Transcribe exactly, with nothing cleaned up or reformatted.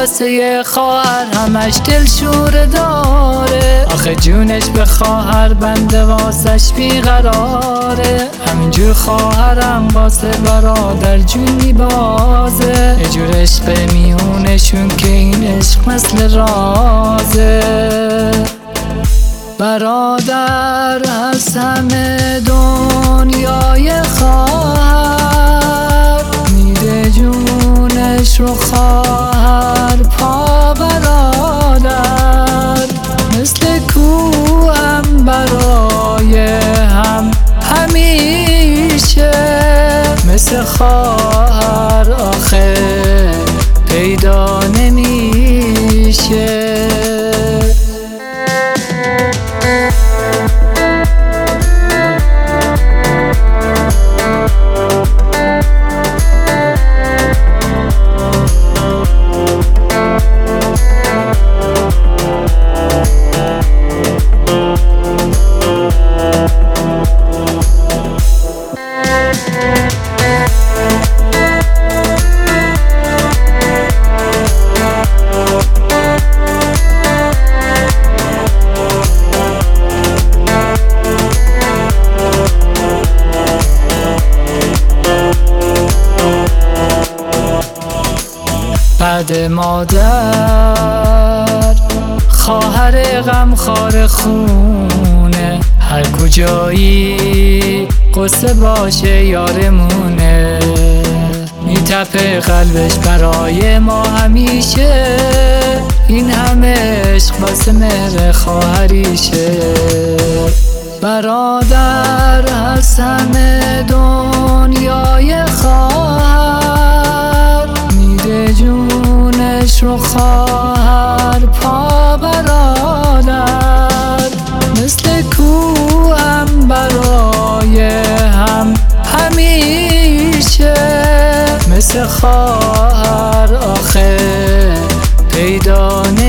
واسه خواهر همش دلشوره داره، آخه جونش به خواهر بنده واسش بیقراره. همینجور خواهرم واسه برادر جون میبازه، یه جور عشق میونشون که این عشق مثل رازه. برادر از همه دنیای خواهر، میده جونش رو خواهر پا برادر. مثل کوهم برای هم همیشه، مثل خواهر آخه پیدا نمیشه. بعد مادر خواهر غمخوار خونه، هر کجایی قصه باشه یارمونه. میتپه قلبش برای ما همیشه، این همه عشق واسه مهر خواهریشه. برادر از همه دنیای خواهر، میده جونش رو خواهر پا برادر. مثل کوهم برای هم همیشه، مثل خواهر آخه پیدا